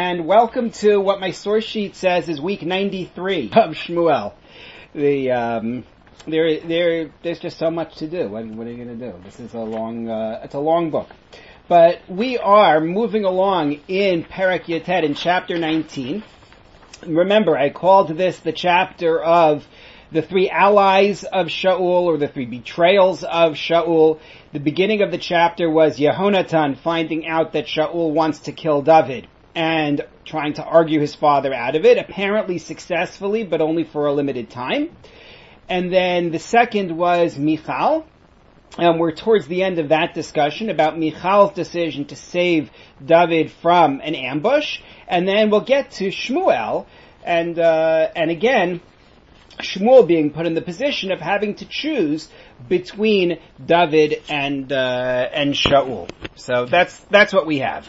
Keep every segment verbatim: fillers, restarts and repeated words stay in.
and welcome to what my source sheet says is week ninety-three of Shmuel. The um, there, there, there's just so much to do. What, what are you going to do? This is a long, uh, it's a long book, but we are moving along in Perek Yotet in chapter nineteen. Remember, I called this the chapter of the three allies of Shaul, or the three betrayals of Shaul. The beginning of the chapter was Yehonatan finding out that Shaul wants to kill David and trying to argue his father out of it, apparently successfully, but only for a limited time. And then the second was Michal, and we're towards the end of that discussion about Michal's decision to save David from an ambush. And then we'll get to Shmuel, and uh, and again, Shmuel being put in the position of having to choose between David and uh, and Shaul. So that's that's what we have.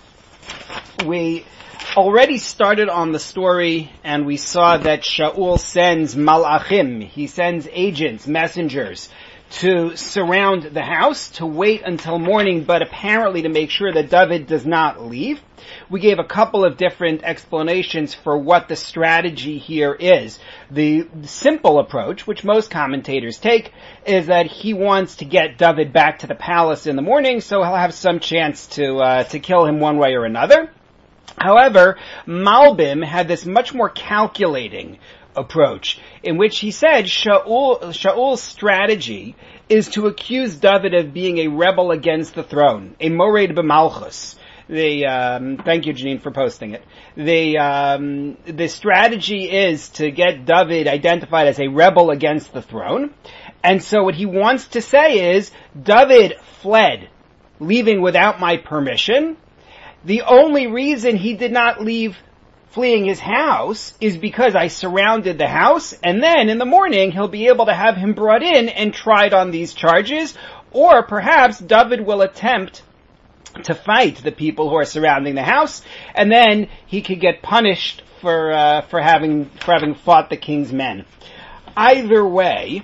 We already started on the story, and we saw that Shaul sends malachim. He sends agents, messengers, to surround the house, to wait until morning, but apparently to make sure that David does not leave. We gave a couple of different explanations for what the strategy here is. The simple approach, which most commentators take, is that he wants to get David back to the palace in the morning, so he'll have some chance to uh, to kill him one way or another. However, Malbim had this much more calculating approach, in which he said Shaul, Shaul's strategy is to accuse David of being a rebel against the throne, a mored b'malchus. The um, thank you, Janine, for posting it. The um, the strategy is to get David identified as a rebel against the throne, and so what he wants to say is David fled, leaving without my permission. The only reason he did not leave fleeing his house is because I surrounded the house, and then in the morning he'll be able to have him brought in and tried on these charges, or perhaps David will attempt to fight the people who are surrounding the house, and then he could get punished for uh, for having for having fought the king's men. Either way,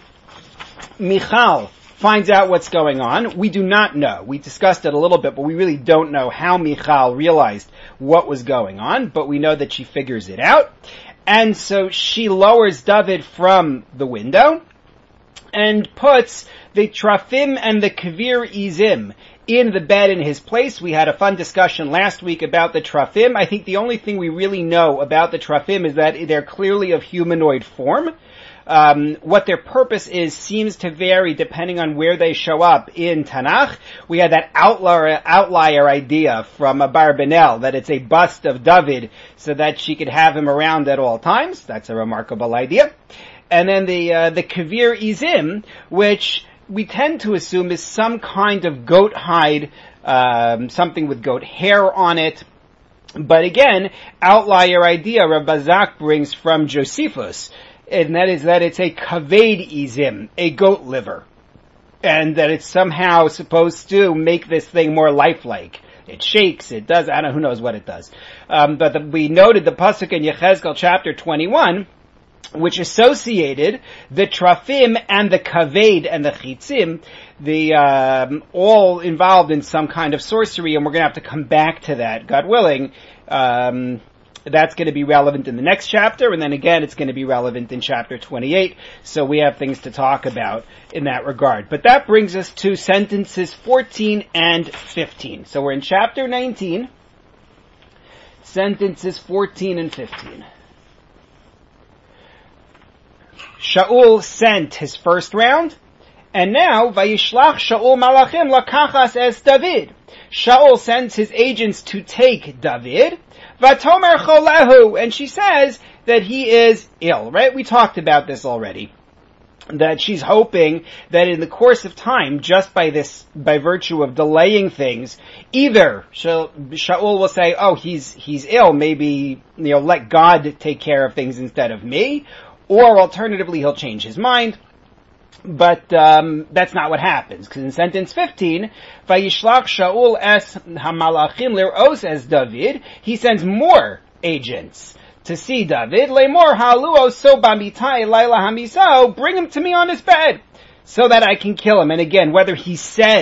Michal finds out what's going on. We do not know. We discussed it a little bit, but we really don't know how Michal realized what was going on, but we know that she figures it out. And so she lowers David from the window and puts the Trafim and the Kavir Izim in the bed in his place. We had a fun discussion last week about the Trafim. I think the only thing we really know about the Trafim is that they're clearly of humanoid form. Um, what their purpose is seems to vary depending on where they show up in Tanakh. We had that outlier, outlier idea from Abarbanel that it's a bust of David so that she could have him around at all times. That's a remarkable idea. And then the uh, the Kavir Izim, which we tend to assume is some kind of goat hide, um, something with goat hair on it. But again, outlier idea Rav Bazak brings from Josephus, and that is that it's a kaved izim, a goat liver, and that it's somehow supposed to make this thing more lifelike. It shakes, it does, I don't know, who knows what it does. Um, but the, we noted the pasuk in Yechezkel chapter twenty-one, which associated the trafim and the kaved and the chitzim, the um, all involved in some kind of sorcery, and we're going to have to come back to that, God willing. Um, that's going to be relevant in the next chapter, and then again it's going to be relevant in chapter twenty-eight, so we have things to talk about in that regard. But that brings us to sentences fourteen and fifteen. So we're in chapter nineteen, sentences fourteen and fifteen. Shaul sent his first round, and now, Vayishlach Shaul malachim lakachas es David. Shaul sends his agents to take David, Vatomer cholehu, and she says that he is ill, right? We talked about this already. That she's hoping that in the course of time, just by this, by virtue of delaying things, either Shaul will say, oh, he's, he's ill, maybe, you know, let God take care of things instead of me, or alternatively, he'll change his mind. But um, that's not what happens, because in sentence fifteen, Vayishlach Shaul es hamalachim lir'os es David, he sends more agents to see David. Lemor haluo so bamitai laila hamiso, bring him to me on his bed, so that I can kill him. And again, whether he says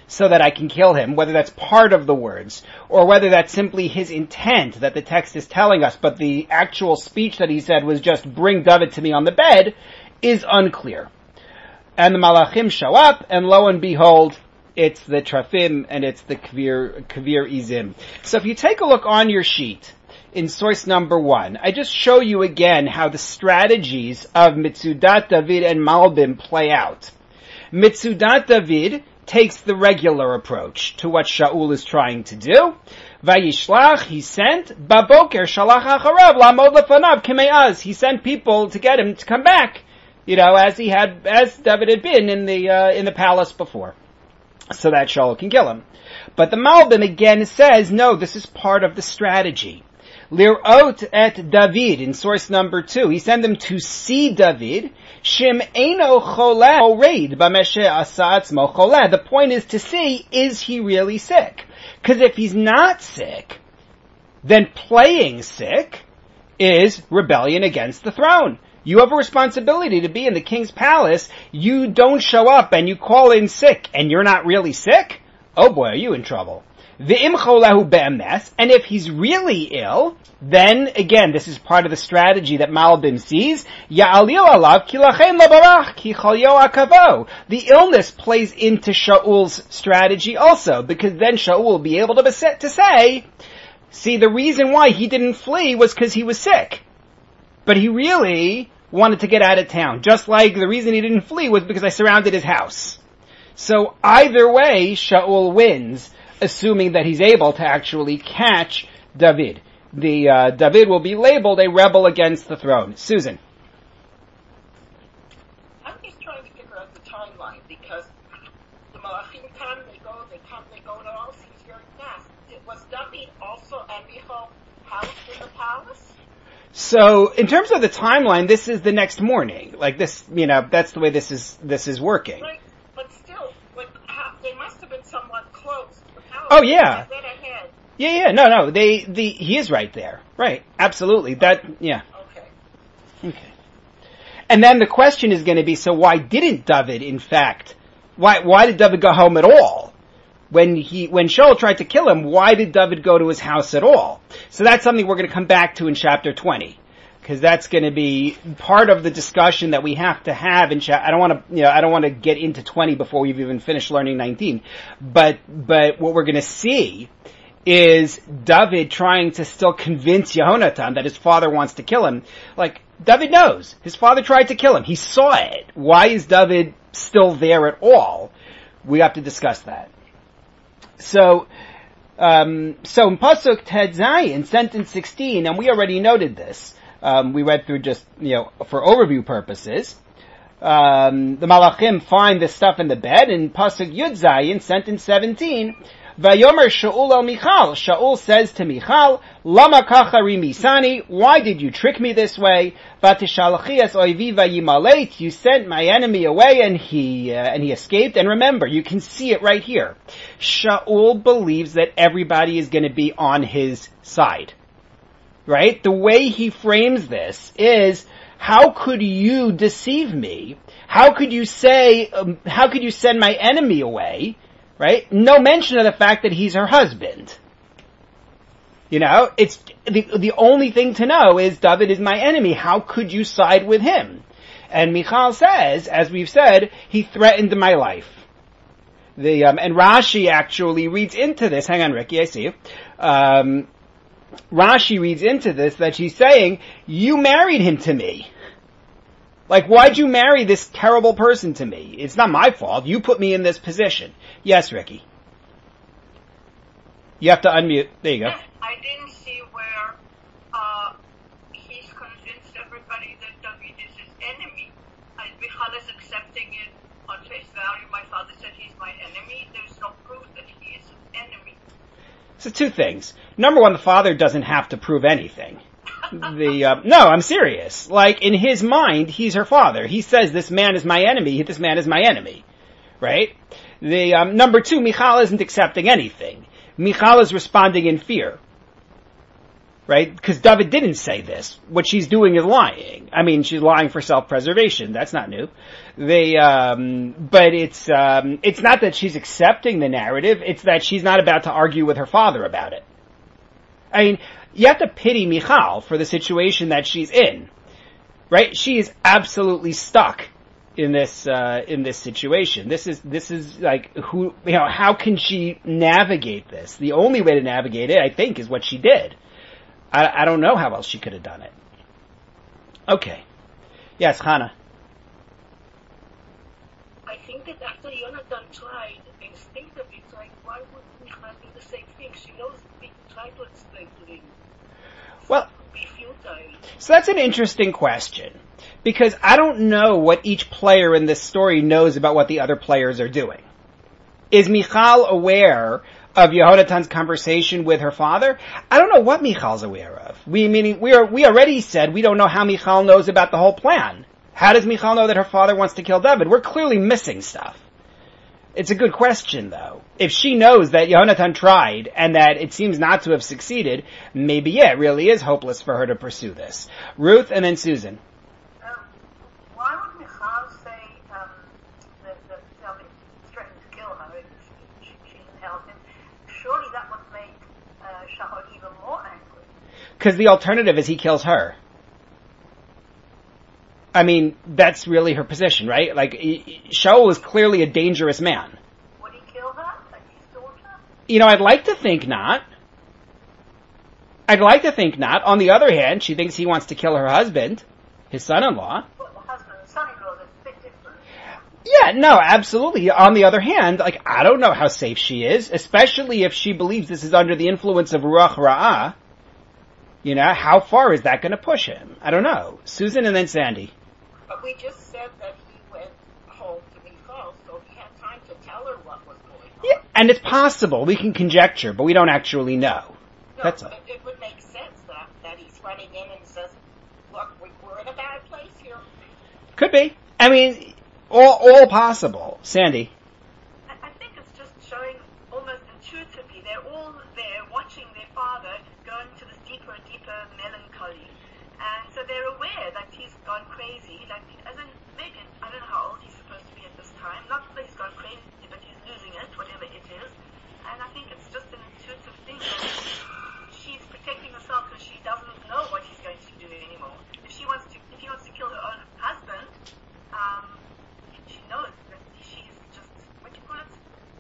so that I can kill him, whether that's part of the words, or whether that's simply his intent that the text is telling us, but the actual speech that he said was just, bring David to me on the bed, is unclear. And the Malachim show up, and lo and behold, it's the Trafim, and it's the Kvir, Kvir Izim. So if you take a look on your sheet, in source number one, I just show you again how the strategies of Mitzudat David and Malbim play out. Mitzudat David takes the regular approach to what Shaul is trying to do. Vayishlach, he sent, Baboker shalach acharav lamod lefanav kimeaz. He sent people to get him to come back, you know, as he had, as David had been in the, uh, in the palace before, so that Shaul can kill him. But the Malbim again says, no, this is part of the strategy. Lir'ot et David, in source number two, he sent them to see David. Shim eino choleh oreid b'meshe asa atzmo choleh. The point is to see, is he really sick? Because if he's not sick, then playing sick is rebellion against the throne. You have a responsibility to be in the king's palace. You don't show up and you call in sick and you're not really sick? Oh boy, are you in trouble. V'im cholahu be'emes, and if he's really ill, then again, this is part of the strategy that Malbim sees. Ya'alil alav kilachem labarach ki chalyo akavo. The illness plays into Shaul's strategy also, because then Shaul will be able to, beset, to say, see, the reason why he didn't flee was because he was sick. But he really wanted to get out of town, just like the reason he didn't flee was because I surrounded his house. So either way, Shaul wins, assuming that he's able to actually catch David. The uh, David will be labeled a rebel against the throne. Susan. I'm just trying to figure out the timeline, because the Malachim come, they go, they come, they go, and it all seems very fast. Was David also at Michal house in the palace? So, in terms of the timeline, this is the next morning. Like this, you know, that's the way this is, this is working. Right, but still, like, how, they must have been somewhat close. Oh yeah. Ahead. Yeah, yeah, no, no, they, the, he is right there. Right, absolutely. That, yeah. Okay. Okay. And then the question is going to be, so why didn't David, in fact, why, why did David go home at all? When he, when Shaul tried to kill him, why did David go to his house at all? So that's something we're going to come back to in chapter twenty. Because that's going to be part of the discussion that we have to have in chapter, I don't want to, you know, I don't want to get into twenty before we've even finished learning nineteen. But, but what we're going to see is David trying to still convince Yehonatan that his father wants to kill him. Like, David knows. His father tried to kill him. He saw it. Why is David still there at all? We have to discuss that. So, um, so in Pasuk Ted Zayin, sentence sixteen, and we already noted this, um, we read through just, you know, for overview purposes, um, the Malachim find this stuff in the bed, in Pasuk Yud Zayin, sentence seventeen, Vayomer Shaul el Michal. Shaul says to Michal, Lama kacha rimisani, why did you trick me this way? Vatishalchi es oivi vayimaleit, you sent my enemy away and he, uh, and he escaped. And remember, you can see it right here. Shaul believes that everybody is going to be on his side. Right? The way he frames this is, how could you deceive me? How could you say, um, how could you send my enemy away? Right? No mention of the fact that he's her husband. You know, it's, the, the only thing to know is David is my enemy. How could you side with him? And Michal says, as we've said, he threatened my life. The, um, and Rashi actually reads into this, hang on Ricky, I see you. Um, Rashi reads into this that she's saying, you married him to me. Like, why'd you marry this terrible person to me? It's not my fault. You put me in this position. Yes, Ricky. You have to unmute. There you go. I didn't see where uh, he's convinced everybody that David is his enemy. And Michal is accepting it on face value. My father said he's my enemy. There's no proof that he is his enemy. So two things. Number one, the father doesn't have to prove anything. The uh, no, I'm serious. Like, in his mind, he's her father. He says, this man is my enemy, this man is my enemy. Right? The um, number two, Michal isn't accepting anything. Michal is responding in fear. right? Because David didn't say this. What she's doing is lying. I mean, she's lying for self-preservation. That's not new. They, um, but it's, um, it's not that she's accepting the narrative. It's that she's not about to argue with her father about it. I mean, you have to pity Michal for the situation that she's in, right? She is absolutely stuck in this, uh, in this situation. This is, this is like, who, you know, how can she navigate this? The only way to navigate it, I think, is what she did. I, I don't know how else she could have done it. Okay. Yes, Hannah. I think that after Jonathan tried, instinctively tried, why would Michal do the same thing? She knows we try to explain to him. Well, it would be futile. So that's an interesting question. Because I don't know what each player in this story knows about what the other players are doing. Is Michal aware of Yehonathan's conversation with her father? I don't know what Michal's aware of. We meaning we are we already said we don't know how Michal knows about the whole plan. How does Michal know that her father wants to kill David? We're clearly missing stuff. It's a good question, though. If she knows that Yehonathan tried and that it seems not to have succeeded, maybe yeah, it really is hopeless for her to pursue this. Ruth and then Susan. Um, why would Michal say um, that, that David threatened to kill her if she, she didn't help him? Surely that would make uh, Shaul even more angry. Because the alternative is he kills her. I mean, that's really her position, right? Like, Shaul is clearly a dangerous man. Would he kill her? Like his daughter? You know, I'd like to think not. I'd like to think not. On the other hand, she thinks he wants to kill her husband, his son-in-law. Well, the husband and son-in-law is a bit different. Yeah, no, absolutely. On the other hand, like, I don't know how safe she is, especially if she believes this is under the influence of Ruach Ra'ah. You know, how far is that going to push him? I don't know. Susan and then Sandy. But we just said that he went home to Michal, so he had time to tell her what was going on. Yeah, and it's possible. We can conjecture, but we don't actually know. No, That's all. It, it would make sense that, that he's running in and says, look, we, we're in a bad place here. Could be. I mean, all, all possible. Sandy. I, I think it's just showing almost intuitively. They're all there watching their father go into this deeper and deeper melancholy. And so they're aware that he's gone crazy, like, as in, maybe, I don't know how old he's supposed to be at this time. Not that he's gone crazy, but he's losing it, whatever it is. And I think it's just an intuitive thing that she's protecting herself because she doesn't know what he's going to do anymore. If she wants to, if he wants to kill her own husband, um, she knows that she's just, what do you call it?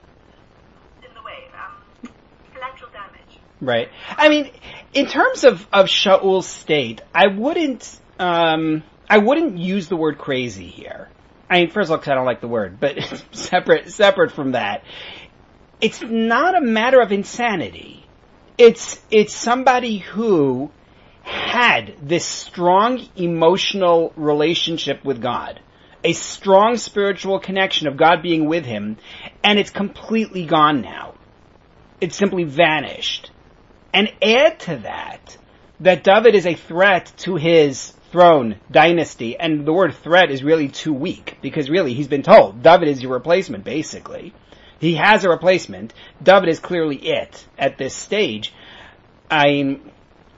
In the way, um, collateral damage. Right. I mean, in terms of, of Shaul's state, I wouldn't, um, I wouldn't use the word crazy here. I mean, first of all, because I don't like the word, but separate, separate from that, it's not a matter of insanity. It's, it's somebody who had this strong emotional relationship with God, a strong spiritual connection of God being with him, and it's completely gone now. It's simply vanished. And add to that, that David is a threat to his throne, dynasty, and the word threat is really too weak, because really he's been told, David is your replacement, basically. He has a replacement. David is clearly it at this stage. I mean,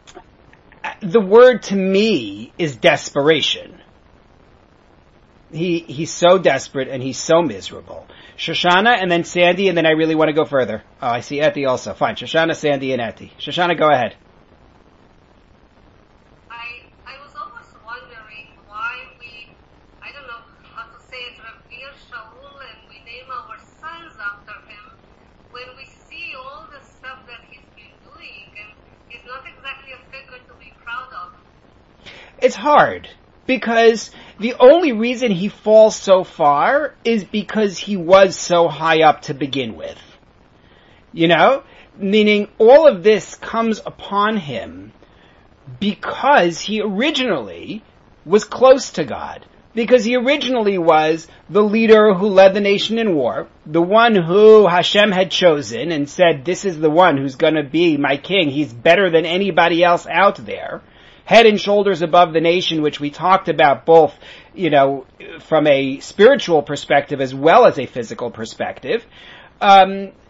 the word to me is desperation. He, he's so desperate and he's so miserable. Shoshana and then Sandy, and then I really want to go further. Oh, I see Eti also. Fine. Shoshana, Sandy, and Eti. Shoshana, go ahead. I I was always wondering why we, I don't know how to say it, revere Shaul and we name our sons after him when we see all the stuff that he's been doing and he's not exactly a figure to be proud of. It's hard. Because the only reason he falls so far is because he was so high up to begin with. You know? Meaning all of this comes upon him because he originally was close to God. Because he originally was the leader who led the nation in war, the one who Hashem had chosen and said, this is the one who's going to be my king. He's better than anybody else out there. Head and shoulders above the nation, which we talked about both, you know, from a spiritual perspective as well as a physical perspective. Um,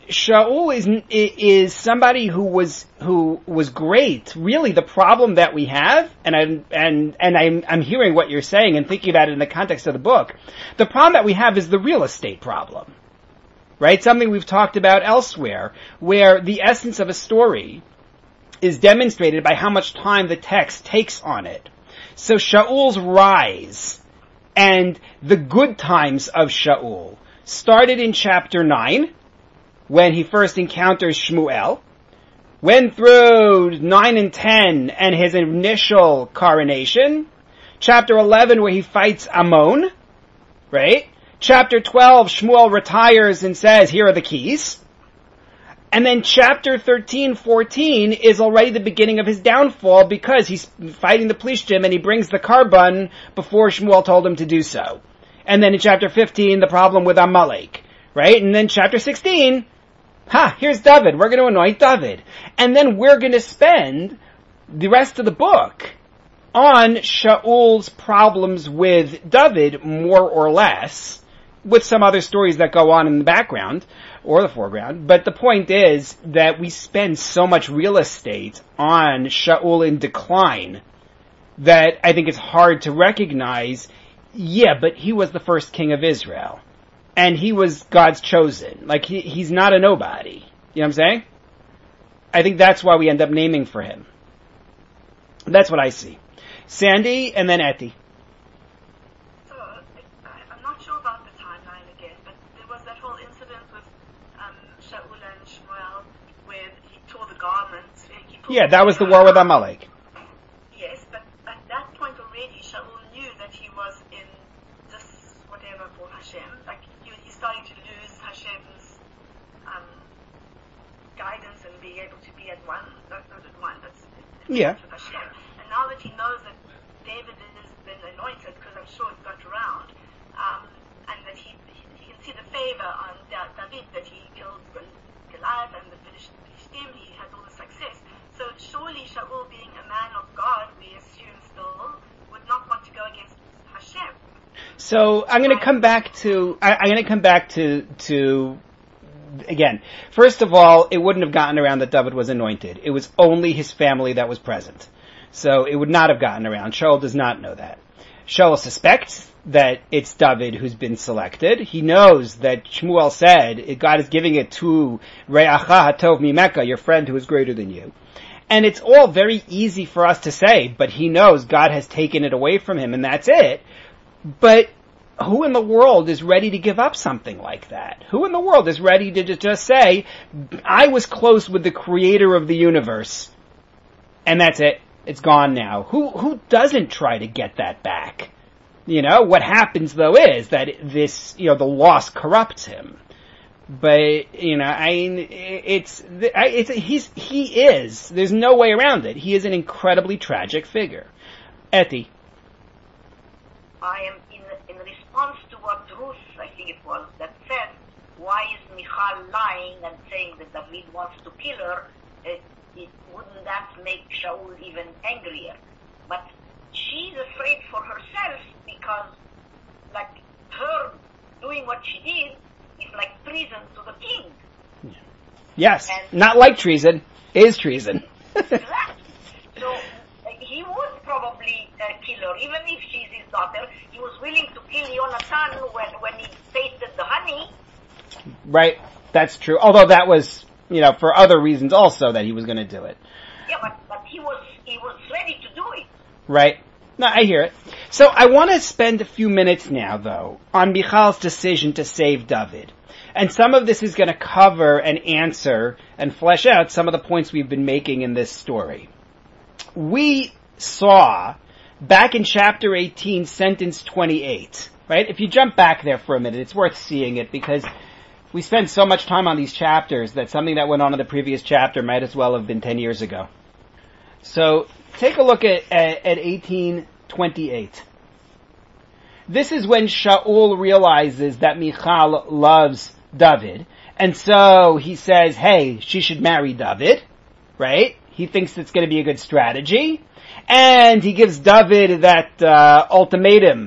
Shaul is is somebody who was who was great. Really, the problem that we have, and I'm and and I'm I'm hearing what you're saying and thinking about it in the context of the book. The problem that we have is the real estate problem, right? Something we've talked about elsewhere, where the essence of a story is demonstrated by how much time the text takes on it. So Shaul's rise and the good times of Shaul started in chapter nine, when he first encounters Shmuel, went through nine and ten and his initial coronation, chapter eleven where he fights Ammon, right? Chapter twelve, Shmuel retires and says, here are the keys. And then chapter thirteen, fourteen is already the beginning of his downfall because he's fighting the Plishtim and he brings the carbon before Shmuel told him to do so. And then in chapter fifteen, the problem with Amalek, right? And then chapter sixteen, ha, here's David. We're going to anoint David. And then we're going to spend the rest of the book on Shaul's problems with David, more or less, with some other stories that go on in the background or the foreground. But the point is that we spend so much real estate on Shaul in decline that I think it's hard to recognize, yeah, but he was the first king of Israel. And he was God's chosen. Like, he, he's not a nobody. You know what I'm saying? I think that's why we end up naming for him. That's what I see. Sandy, and then Etty. So, I'm not sure about the timeline again, but there was that whole incident with um, Shaul and Shmuel where he tore the garments. He Yeah, that was the war with Amalek. Yes, but at that point already, Shaul knew that he was in this whatever for Hashem. Like, he, he's starting to lose Hashem's um, guidance and being able to be at one, not, not at one, but Yeah. with Hashem. And now that he knows that David has been anointed, because I'm sure it got around, um, and that he, he he can see the favor on Da- David, that he killed Goliath and the Philistine, he had all the success. So surely Shaul, being a man of God, we assume still, would not want to go against Hashem. So I'm going to come back to, I, I'm going to come back to, to, again, first of all, it wouldn't have gotten around that David was anointed. It was only his family that was present. So it would not have gotten around. Shaul does not know that. Shaul suspects that it's David who's been selected. He knows that Shmuel said, God is giving it to Re'acha Hatov Mimeka, your friend who is greater than you. And it's all very easy for us to say, but he knows God has taken it away from him and that's it. But who in the world is ready to give up something like that? Who in the world is ready to just say, I was close with the creator of the universe, and that's it. It's gone now. Who who doesn't try to get that back? You know, what happens though is that this, you know, the loss corrupts him. But, you know, I mean, it's, it's, he's, he is, there's no way around it. He is an incredibly tragic figure. Etty. I am in, in response to what Ruth, I think it was, that said, why is Michal lying and saying that David wants to kill her? It, it, wouldn't that make Shaul even angrier? But she's afraid for herself because, like, her doing what she did is like treason to the king. Yes, and not like treason, is treason. Exactly. So uh, he would probably uh, kill her, even if she's his daughter. He was willing to kill Yonatan when, when he tasted the honey. Right, that's true. Although that was, you know, for other reasons also that he was going to do it. Yeah, but, but he was he was ready to do it. Right. No, I hear it. So I want to spend a few minutes now, though, on Michal's decision to save David. And some of this is going to cover and answer and flesh out some of the points we've been making in this story. We saw, back in chapter eighteen, sentence twenty-eight, right? If you jump back there for a minute, it's worth seeing it because we spend so much time on these chapters that something that went on in the previous chapter might as well have been ten years ago. So take a look at, at, at eighteen twenty-eight. This is when Shaul realizes that Michal loves David, and so he says, hey, she should marry David, right? He thinks it's going to be a good strategy, and he gives David that uh, ultimatum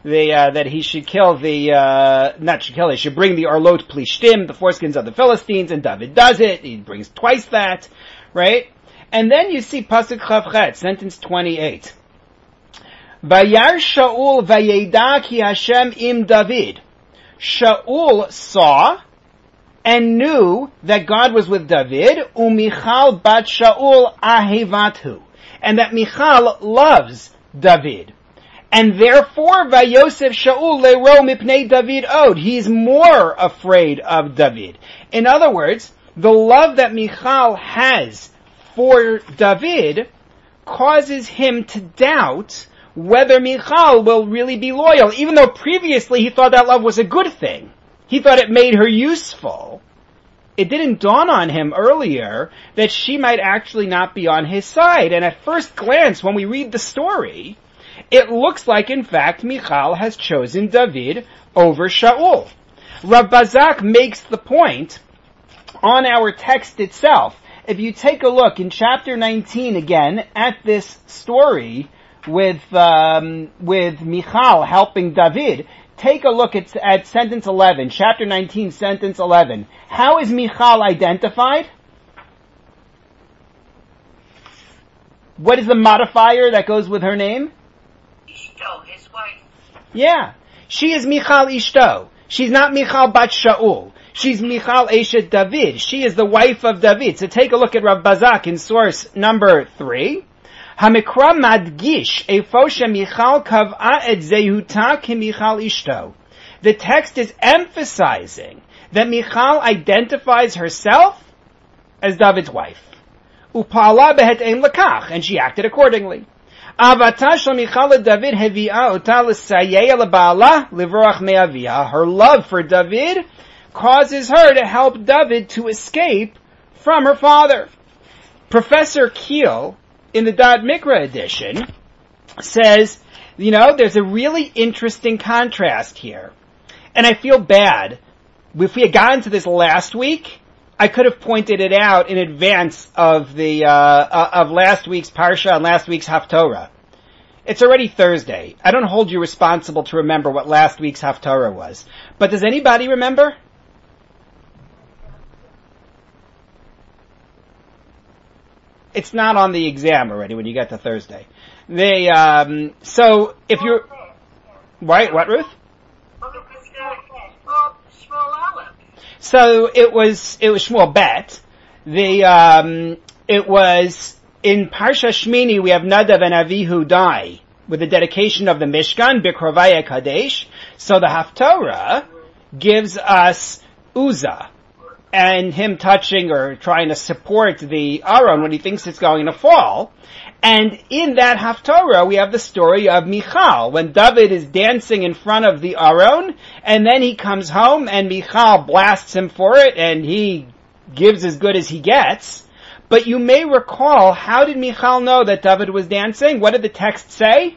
the uh, that he should kill the uh, not should kill. He should bring the Arlot Plishtim, the foreskins of the Philistines, and David does it. He brings twice that, right? And then you see Pasuk Chavchet, sentence twenty-eight. Vayar Shaul vayeda ki Hashem im David. Shaul saw and knew that God was with David, uMichal bat Shaul ahevathu, and that Michal loves David. And therefore, Vayosef Shaul le'ro mipnei David od. He's more afraid of David. In other words, the love that Michal has for David causes him to doubt whether Michal will really be loyal, even though previously he thought that love was a good thing. He thought it made her useful. It didn't dawn on him earlier that she might actually not be on his side. And at first glance, when we read the story, it looks like, in fact, Michal has chosen David over Shaul. Rav Bazak makes the point on our text itself. If you take a look in chapter nineteen again at this story with um, with Michal helping David, take a look at, at sentence eleven, chapter nineteen, sentence eleven. How is Michal identified? What is the modifier that goes with her name? Ishto, his wife. Yeah. She is Michal Ishto. She's not Michal bat Shaul. She's Michal Eshet David. She is the wife of David. So take a look at Rav Bazak in source number three. Hamikra madgish efo shemichal kav'a et zehuta kemichal ishto. The text is emphasizing that Michal identifies herself as David's wife. Upala behetem lakach, and she acted accordingly. Avata shel Michal David hevi'a ota l'sayei leba'ala livrach me'avia. Her love for David causes her to help David to escape from her father. Professor Keel, in the Dad Mikra edition, says, you know, there's a really interesting contrast here. And I feel bad. If we had gotten to this last week, I could have pointed it out in advance of the, uh, of last week's Parsha and last week's Haftorah. It's already Thursday. I don't hold you responsible to remember what last week's Haftorah was. But does anybody remember? It's not on the exam already when you get to Thursday. They, um, so if you're, right, what, Ruth? So it was, it was Shmuel Bet. The, um, it was, in Parsha Shmini we have Nadav and Avihu die with the dedication of the Mishkan, Bikrovaya Kadesh. So the Haftorah gives us Uzzah and him touching or trying to support the Aron when he thinks it's going to fall. And in that Haftorah, we have the story of Michal, when David is dancing in front of the Aron, and then he comes home and Michal blasts him for it, and he gives as good as he gets. But you may recall, how did Michal know that David was dancing? What did the text say?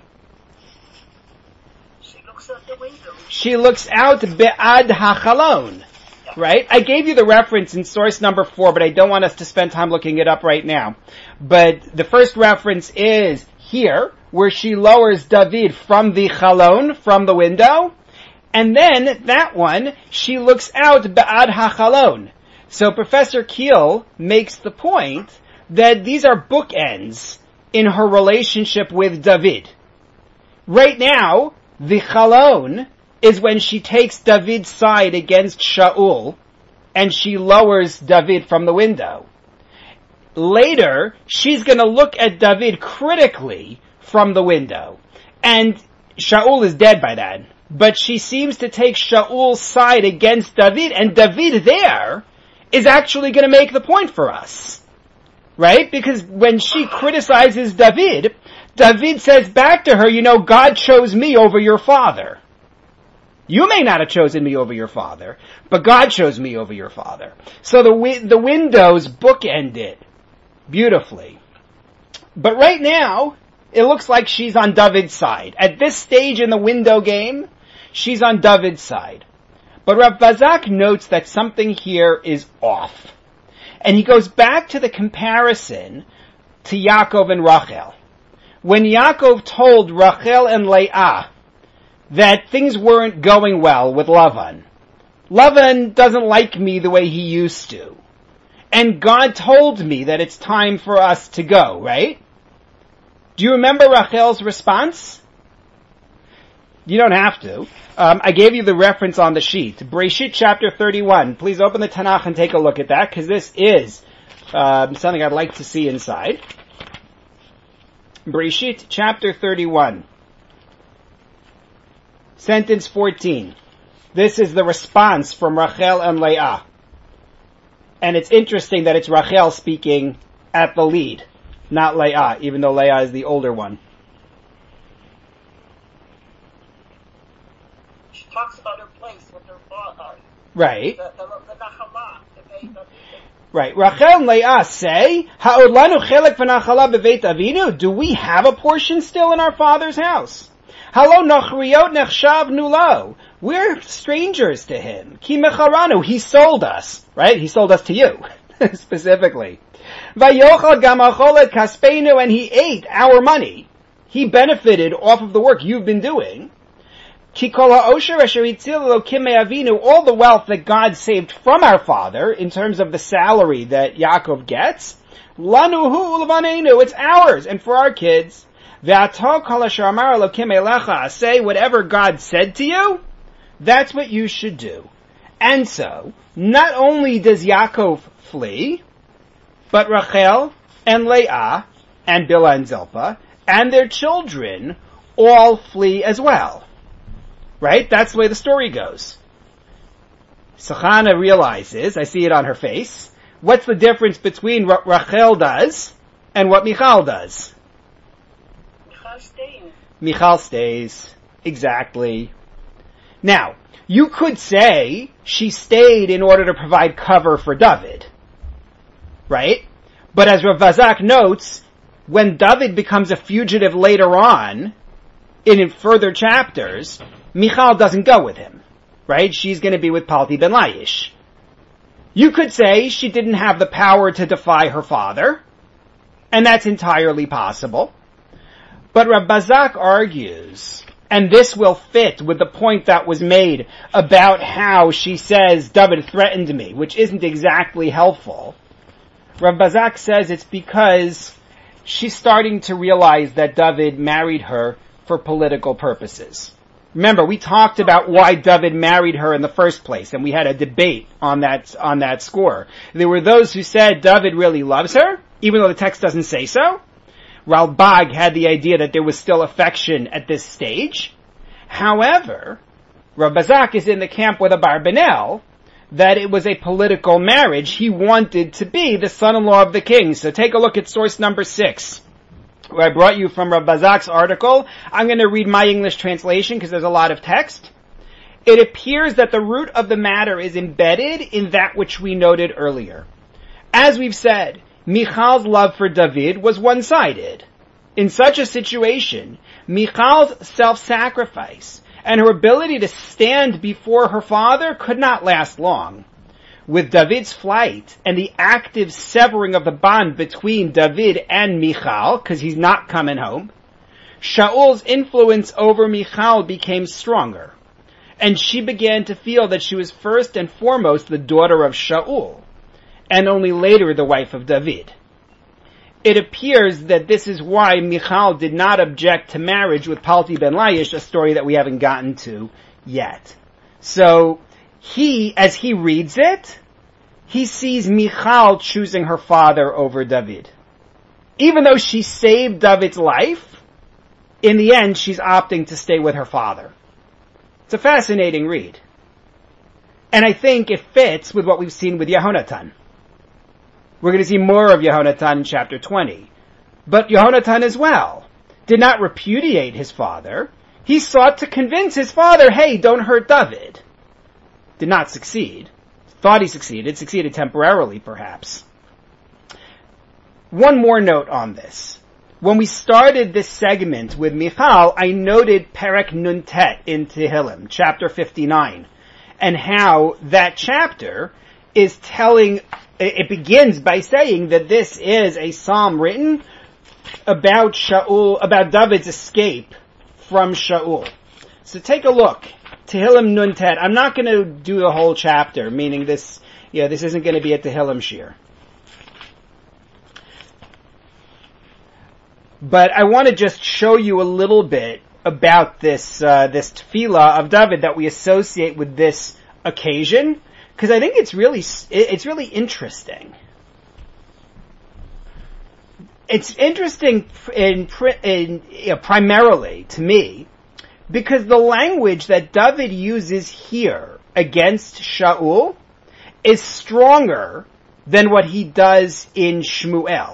She looks out the window. She looks out be'ad hachalon. Right? I gave you the reference in source number four, but I don't want us to spend time looking it up right now. But the first reference is here, where she lowers David from the chalon, from the window. And then, that one, she looks out ba'ad hachalon. So Professor Keel makes the point that these are bookends in her relationship with David. Right now, the chalon is when she takes David's side against Shaul, and she lowers David from the window. Later, she's gonna look at David critically from the window. And Shaul is dead by then. But she seems to take Shaul's side against David, and David there is actually gonna make the point for us. Right? Because when she criticizes David, David says back to her, you know, God chose me over your father. You may not have chosen me over your father, but God chose me over your father. So the wi- the windows bookend it beautifully. But right now, it looks like she's on David's side. At this stage in the window game, she's on David's side. But Rav Bazak notes that something here is off. And he goes back to the comparison to Yaakov and Rachel. When Yaakov told Rachel and Leah that things weren't going well with Lavan. Lavan doesn't like me the way he used to. And God told me that it's time for us to go, right? Do you remember Rachel's response? You don't have to. Um, I gave you the reference on the sheet. Breshit chapter thirty-one. Please open the Tanakh and take a look at that, because this is um, something I'd like to see inside. Breshit chapter thirty-one. Sentence fourteen. This is the response from Rachel and Leah. And it's interesting that it's Rachel speaking at the lead, not Leah, even though Leah is the older one. She talks about her place with her father. Right. The, the, the Nachala, the Beit Avinu. Right. Rachel and Leah say, Ha'od lanu chelek v'nachala b'Beit Avinu? Do we have a portion still in our father's house? Halo nachriot nechshavnu lo. We're strangers to him. Ki mecharanu. He sold us. Right? He sold us to you. Specifically. Vayochal gam achol et kaspeinu, and he ate our money. He benefited off of the work you've been doing. Ki kol ha'osher asher hitzil elokim me'avinu. All the wealth that God saved from our father, in terms of the salary that Yaakov gets, lanu hu ulevaneinu. It's ours, and for our kids. Ve'ato kol asher amar elokim elecha. Say whatever God said to you, that's what you should do. And so, not only does Yaakov flee, but Rachel and Leah and Bilhah and Zilpah and their children all flee as well. Right? That's the way the story goes. Sachana realizes, I see it on her face, what's the difference between what Rachel does and what Michal does? Michal stays. Michal stays. Exactly. Now, you could say she stayed in order to provide cover for David. Right? But as Rav Vazak notes, when David becomes a fugitive later on, in further chapters, Michal doesn't go with him. Right? She's going to be with Palti ben Laish. You could say she didn't have the power to defy her father, and that's entirely possible. But Rav Vazak argues, and this will fit with the point that was made about how she says, David threatened me, which isn't exactly helpful. Rav Vazak says it's because she's starting to realize that David married her for political purposes. Remember, we talked about why David married her in the first place, and we had a debate on that, on that score. There were those who said David really loves her, even though the text doesn't say so. Ralbag had the idea that there was still affection at this stage. However, Rav Vazak is in the camp with Abarbanel, that it was a political marriage. He wanted to be the son-in-law of the king. So take a look at source number six, where I brought you from Rav Vazak's article. I'm going to read my English translation because there's a lot of text. It appears that the root of the matter is embedded in that which we noted earlier. As we've said, Michal's love for David was one-sided. In such a situation, Michal's self-sacrifice and her ability to stand before her father could not last long. With David's flight and the active severing of the bond between David and Michal, because he's not coming home, Shaul's influence over Michal became stronger, and she began to feel that she was first and foremost the daughter of Shaul, and only later the wife of David. It appears that this is why Michal did not object to marriage with Palti ben Laish, a story that we haven't gotten to yet. So, he, as he reads it, he sees Michal choosing her father over David. Even though she saved David's life, in the end she's opting to stay with her father. It's a fascinating read. And I think it fits with what we've seen with Yehonatan. We're going to see more of Yehonatan in chapter twenty. But Yehonatan as well did not repudiate his father. He sought to convince his father, hey, don't hurt David. Did not succeed. Thought he succeeded. Succeeded temporarily, perhaps. One more note on this. When we started this segment with Michal, I noted Perek Nuntet in Tehillim, chapter fifty-nine, and how that chapter is telling, it begins by saying that this is a psalm written about Shaul, about David's escape from Shaul. So take a look. Tehillim Nun Tet. I'm not going to do the whole chapter, meaning this, yeah, this isn't going to be a Tehillim Shir. But I want to just show you a little bit about this, uh, this tefillah of David that we associate with this occasion, because I think it's really, it's really interesting. It's interesting in, in, you know, primarily to me, because the language that David uses here against Shaul is stronger than what he does in Shmuel.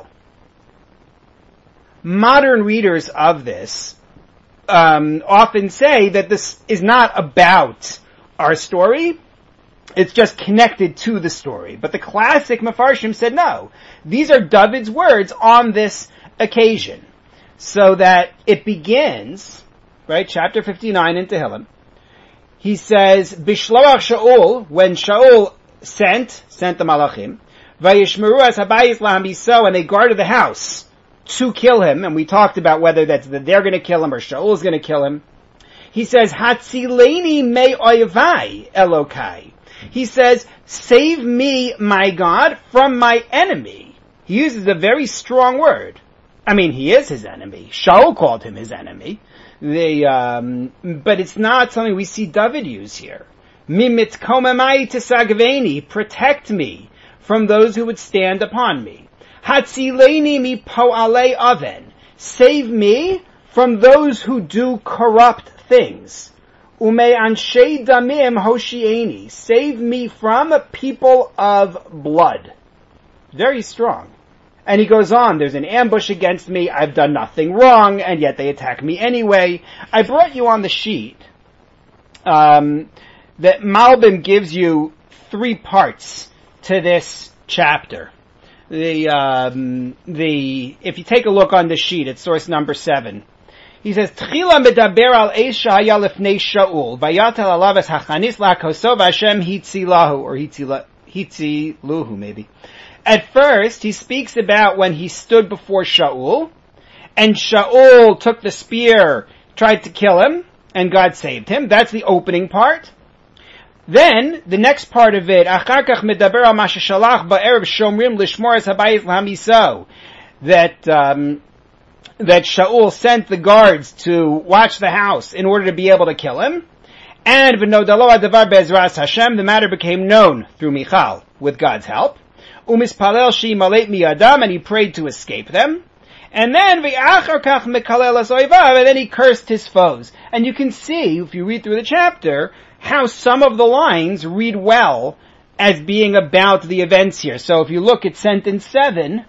Modern readers of this um, often say that this is not about our story, it's just connected to the story. But the classic Mefarshim said no, these are David's words on this occasion. So that it begins, right, chapter fifty-nine in Tehillim, he says, Bishloach Shaul, when Shaul sent, sent the Malachim, Vayishmeru as habayis lahamiso, and they guarded the house to kill him, and we talked about whether that's that they're going to kill him or Shaul's going to kill him. He says, Hatzileni me oyvai Elokai. He says, save me, my God, from my enemy. He uses a very strong word. I mean, he is his enemy. Shaul called him his enemy. They, um, but it's not something we see David use here. Mimitkomamai tesagveni, protect me from those who would stand upon me. Hatzileni mi po'alei aven, save me from those who do corrupt things. Ume anshei damim hoshieni, save me from a people of blood. Very strong. And he goes on, there's an ambush against me, I've done nothing wrong, and yet they attack me anyway. I brought you on the sheet, um, that Malbim gives you three parts to this chapter. The, um, the, if you take a look on the sheet, it's source number seven. He says, Tchila medaber al eish haya lefnei Shaul, vayatel alav es hachanis la'koso v'Hashem hitzilahu, or hitziluhu maybe. At first, he speaks about when he stood before Shaul, and Shaul took the spear, tried to kill him, and God saved him. That's the opening part. Then, the next part of it, Achar kach medaber al ma sheshalach ba'erev shomrim lishmor es habayis lahamiso, that, um, that Shaul sent the guards to watch the house in order to be able to kill him. And v'nodalo adavar be'ezras Hashem, the matter became known through Michal, with God's help. Umispalel shi malet mi adam, and he prayed to escape them. And then v'achar kach mekalel es oivav, and then he cursed his foes. And you can see, if you read through the chapter, how some of the lines read well as being about the events here. So if you look at sentence seven,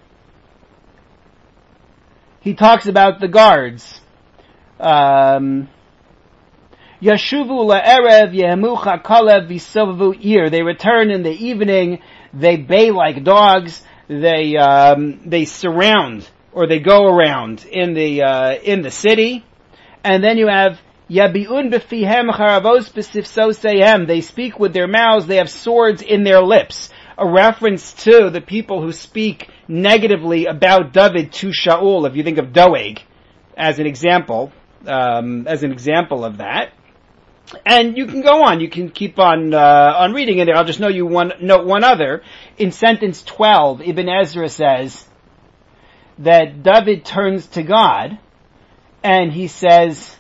he talks about the guards. Um, Yashuvu la'erev yehemucha kalev v'sovavu ir. They return in the evening. They bay like dogs. They um, they surround or they go around in the uh, in the city. And then you have Yabi'un b'fihem charavos b'sifsosehem. They speak with their mouths. They have swords in their lips. A reference to the people who speak negatively about David to Shaul. If you think of Doeg as an example, um, as an example of that. And you can go on. You can keep on uh, on reading in there. I'll just know you one note one other. In sentence twelve, Ibn Ezra says that David turns to God and he says,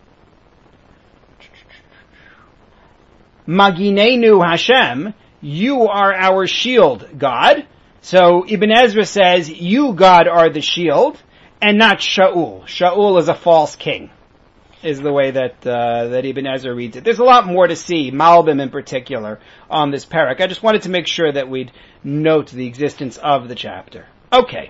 Maginenu Hashem, you are our shield, God. So Ibn Ezra says, you, God, are the shield, and not Shaul. Shaul is a false king, is the way that uh, that Ibn Ezra reads it. There's a lot more to see, Malbim in particular, on this parak. I just wanted to make sure that we'd note the existence of the chapter. Okay.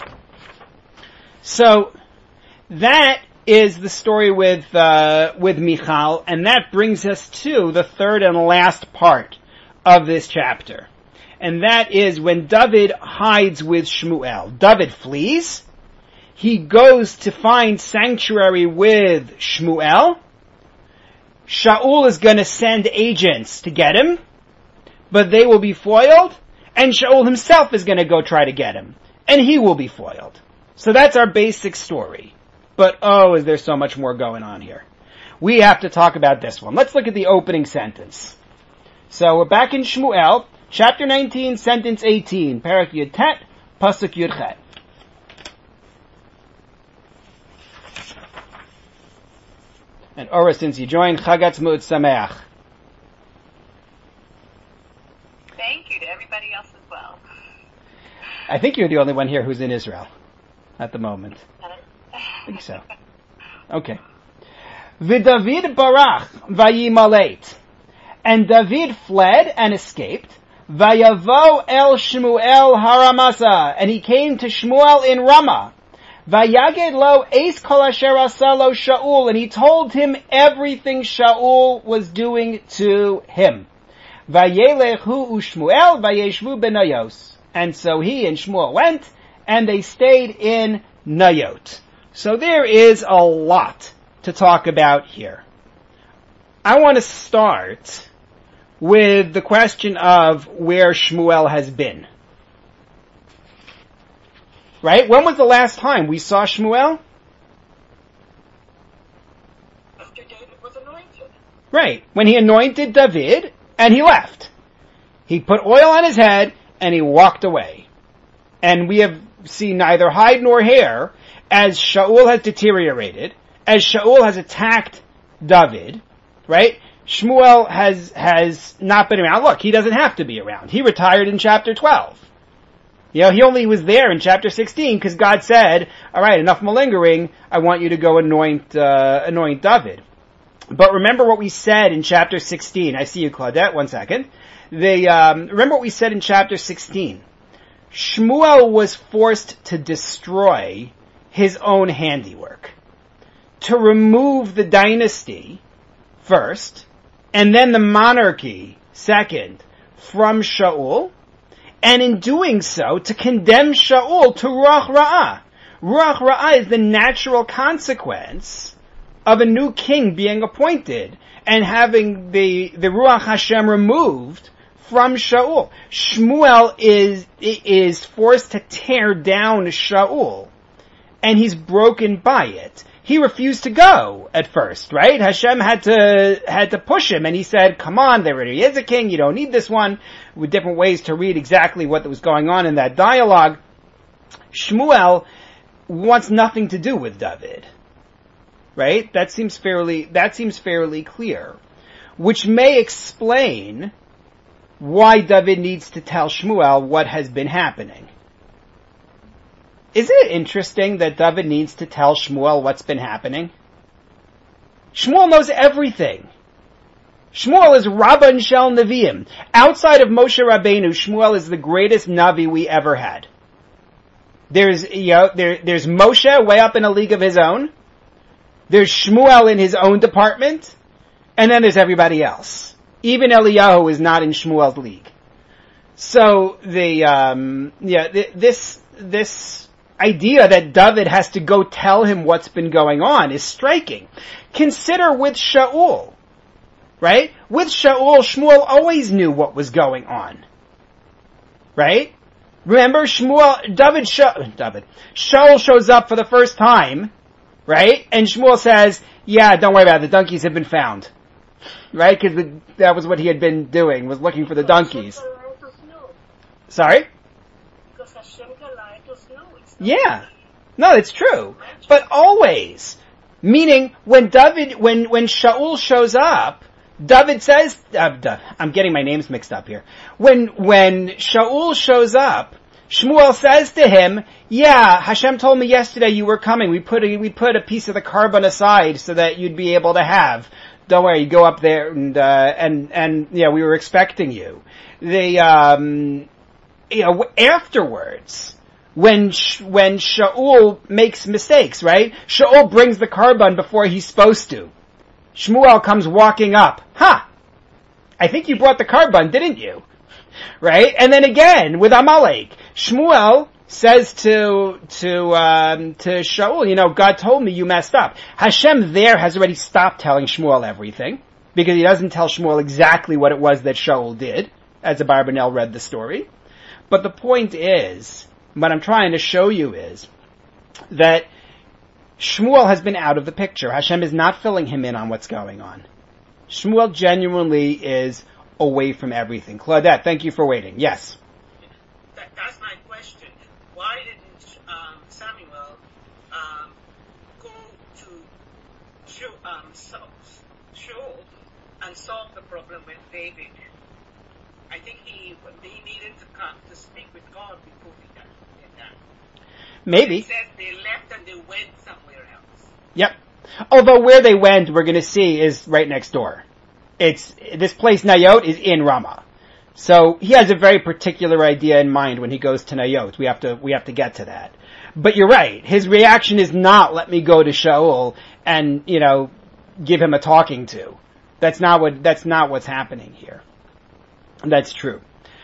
So, that is the story with uh, with Michal, and that brings us to the third and last part of this chapter. And that is when David hides with Shmuel. David flees. He goes to find sanctuary with Shmuel. Shaul is going to send agents to get him, but they will be foiled, and Shaul himself is going to go try to get him, and he will be foiled. So that's our basic story. But oh, is there so much more going on here. we have to talk about this one. Let's look at the opening sentence. So we're back in Shmuel, chapter nineteen, sentence eighteen, Parak Yud Tet, Pasuk Yud Chet. And Ora, since you joined, Chagatz Mu'ud Sameach. Thank you to everybody else as well. I think you're the only one here who's in Israel at the moment. I think so. Okay. V'David barach vayimaleit. And David fled and escaped. Vayavo el Shmuel haramasa. And he came to Shmuel in Ramah. Vayaged lo eis kol asher asa lo Shaul. And he told him everything Shaul was doing to him. Vayelech hu u'Shmuel vayeshvu benayos. And so he and Shmuel went, and they stayed in Nayot. So there is a lot to talk about here. I want to start with the question of where Shmuel has been. Right? When was the last time we saw Shmuel? After David was anointed. Right. When he anointed David, and he left. He put oil on his head, and he walked away. And we have seen neither hide nor hair as Shaul has deteriorated, as Shaul has attacked David, right? Shmuel has, has not been around. Look, he doesn't have to be around. He retired in chapter twelve. You know, he only was there in chapter sixteen because God said, alright, enough malingering, I want you to go anoint, uh, anoint David. But remember what we said in chapter sixteen. I see you, Claudette, one second. The, um, remember what we said in chapter sixteen. Shmuel was forced to destroy his own handiwork. To remove the dynasty first, and then the monarchy second, from Shaul, and in doing so, to condemn Shaul to Ruach Ra'ah. Ruach Ra'ah is the natural consequence of a new king being appointed, and having the, the Ruach Hashem removed from Shaul. Shmuel is, is forced to tear down Shaul, and he's broken by it. He refused to go at first, right? Hashem had to, had to push him, and he said, come on, there already is a king, you don't need this one, with different ways to read exactly what was going on in that dialogue. Shmuel wants nothing to do with David. Right? That seems fairly, that seems fairly clear. Which may explain why David needs to tell Shmuel what has been happening. Isn't it interesting that David needs to tell Shmuel what's been happening? Shmuel knows everything. Shmuel is Rabban Shel Nevi'im. Outside of Moshe Rabbeinu, Shmuel is the greatest Navi we ever had. There's, you know, there, there's Moshe way up in a league of his own. There's Shmuel in his own department. And then there's everybody else. Even Eliyahu is not in Shmuel's league. So the, um, yeah, th- this, this idea that David has to go tell him what's been going on is striking. Consider with Shaul, right? With Shaul, Shmuel always knew what was going on. Right? Remember, Shmuel, David, Sha- David, Shaul shows up for the first time, right? And Shmuel says, yeah, don't worry about it, the donkeys have been found. Right? Because that was what he had been doing, was looking for the donkeys. Sorry? Because Hashem lied to snow. Yeah. No, it's true. But always. Meaning, when David, when, when Shaul shows up, David says, uh, I'm getting my names mixed up here. When, when Shaul shows up, Shmuel says to him, yeah, Hashem told me yesterday you were coming. We put a, we put a piece of the carbon aside so that you'd be able to have. Don't worry, you go up there and, uh, and, and, yeah, we were expecting you. The, um, you know, afterwards, when, Sh- when Shaul makes mistakes, right? Shaul brings the carbon before he's supposed to. Shmuel comes walking up. Huh! I think you brought the carbon, didn't you? Right? And then again, with Amalek, Shmuel says to, to, um, to Shaul, you know, God told me you messed up. Hashem there has already stopped telling Shmuel everything, because he doesn't tell Shmuel exactly what it was that Shaul did, as Abarbanel read the story. But the point is, what I'm trying to show you is, that Shmuel has been out of the picture. Hashem is not filling him in on what's going on. Shmuel genuinely is away from everything. Claudette, thank you for waiting. Yes. That, that's my question. Why didn't um, Samuel um, go to Shaul, um, Shaul and solve the problem with David? I think he they needed to come to speak with God before he did that. Maybe. It says they left and they went somewhere else. Yep. Although where they went, we're going to see, is right next door. It's this place, Nayot, is in Ramah. So he has a very particular idea in mind when he goes to Nayot. We have to we have to get to that. But you're right. His reaction is not, let me go to Shaul and, you know, give him a talking to. That's not what that's not what's happening here. That's true.